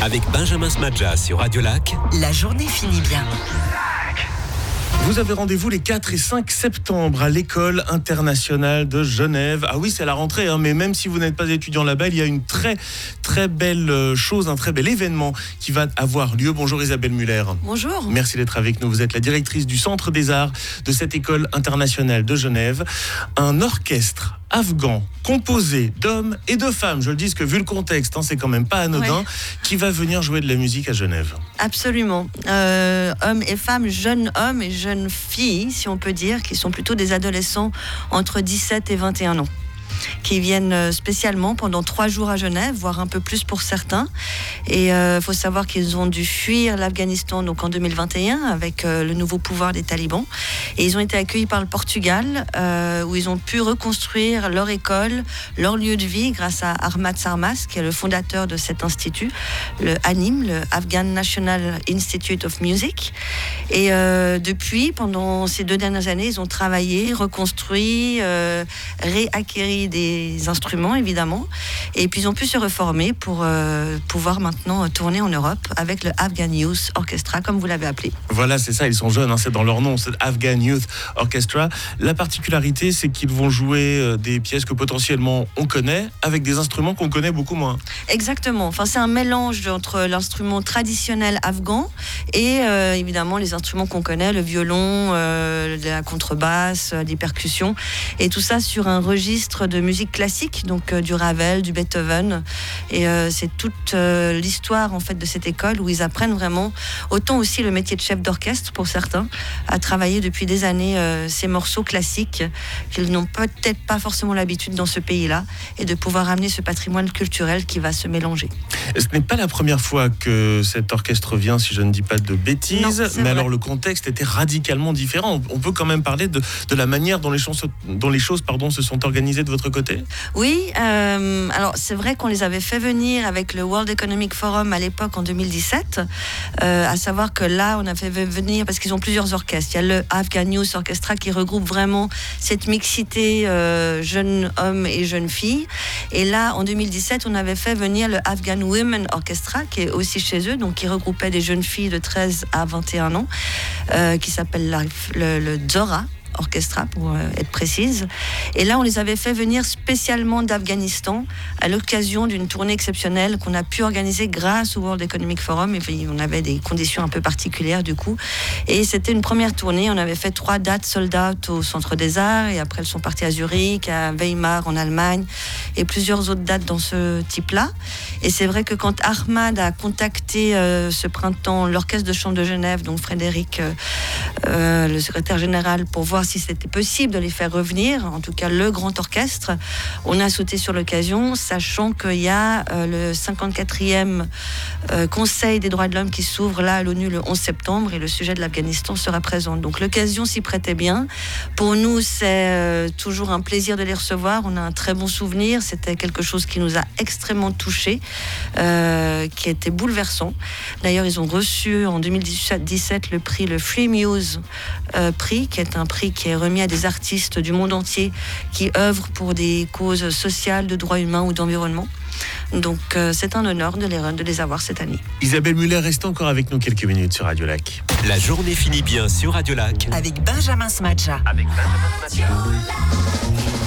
Avec Benjamin Smadja sur Radio Lac. La journée finit bien. Vous avez rendez-vous les 4 et 5 septembre à l'École internationale de Genève. Ah oui, c'est la rentrée, mais même si vous n'êtes pas étudiant là-bas, il y a une très très belle chose, un très bel événement qui va avoir lieu. Bonjour Isabelle Muller. Bonjour. Merci d'être avec nous. Vous êtes la directrice du Centre des Arts de cette École internationale de Genève. Un orchestre afghan composé d'hommes et de femmes, je le dis parce que vu le contexte, c'est quand même pas anodin, qui va venir jouer de la musique à Genève. Absolument. Hommes et femmes, jeunes hommes et jeunes filles, si on peut dire, qui sont plutôt des adolescents entre 17 et 21 ans, qui viennent spécialement pendant 3 jours à Genève, voire un peu plus pour certains. Et faut savoir qu'ils ont dû fuir l'Afghanistan donc en 2021 avec le nouveau pouvoir des talibans. Et ils ont été accueillis par le Portugal, où ils ont pu reconstruire leur école, leur lieu de vie, grâce à Ahmad Sarmas, qui est le fondateur de cet institut, le ANIM, le Afghan National Institute of Music. Et depuis, pendant ces 2 dernières années, ils ont travaillé, reconstruit, réacquéri des instruments évidemment, et puis ils ont pu se reformer pour pouvoir maintenant tourner en Europe avec le Afghan Youth Orchestra, comme vous l'avez appelé. Voilà, c'est ça, ils sont jeunes, c'est dans leur nom, c'est Afghan Youth Orchestra. La particularité, c'est qu'ils vont jouer des pièces que potentiellement on connaît avec des instruments qu'on connaît beaucoup moins. Exactement, enfin c'est un mélange entre l'instrument traditionnel afghan et évidemment les instruments qu'on connaît, le violon, la contrebasse, des percussions, et tout ça sur un registre de musique classique, donc du Ravel, du Beethoven, et c'est toute l'histoire en fait de cette école où ils apprennent vraiment autant aussi le métier de chef d'orchestre pour certains, à travailler depuis des années ces morceaux classiques qu'ils n'ont peut-être pas forcément l'habitude dans ce pays-là, et de pouvoir amener ce patrimoine culturel qui va se mélanger. Ce n'est pas la première fois que cet orchestre vient, si je ne dis pas de bêtises, non, mais vrai. Alors le contexte était radicalement différent. On peut quand même parler de la manière dont les choses se sont organisées de votre côté. Oui, alors c'est vrai qu'on les avait fait venir avec le World Economic Forum à l'époque en 2017, à savoir que là on a fait venir, parce qu'ils ont plusieurs orchestres, il y a le Afghan Youth Orchestra qui regroupe vraiment cette mixité jeunes hommes et jeunes filles, et là en 2017 on avait fait venir le Afghan Women Orchestra qui est aussi chez eux, donc qui regroupait des jeunes filles de 13 à 21 ans, qui s'appelle le Zora Orchestra pour être précise. Et là on les avait fait venir spécialement d'Afghanistan à l'occasion d'une tournée exceptionnelle qu'on a pu organiser grâce au World Economic Forum, et puis on avait des conditions un peu particulières du coup, et c'était une première tournée. On avait fait 3 dates sold out au Centre des Arts, et après elles sont parties à Zurich, à Weimar en Allemagne, et plusieurs autres dates dans ce type là. Et c'est vrai que quand Ahmad a contacté ce printemps l'orchestre de chambre de Genève, donc Frédéric, le secrétaire général, pour voir si c'était possible de les faire revenir, en tout cas le grand orchestre, on a sauté sur l'occasion, sachant qu'il y a le 54e Conseil des droits de l'homme qui s'ouvre là à l'ONU le 11 septembre, et le sujet de l'Afghanistan sera présent. Donc l'occasion s'y prêtait bien. Pour nous, c'est toujours un plaisir de les recevoir. On a un très bon souvenir. C'était quelque chose qui nous a extrêmement touchés, qui était bouleversant. D'ailleurs, ils ont reçu en 2017 le prix, le Free Muse prix, qui est un prix qui est remis à des artistes du monde entier qui œuvrent pour des causes sociales, de droits humains ou d'environnement. Donc c'est un honneur de les avoir cette année. Isabelle Muller, restez encore avec nous quelques minutes sur Radio Lac. La journée finit bien sur Radio Lac. Avec Benjamin Smadja.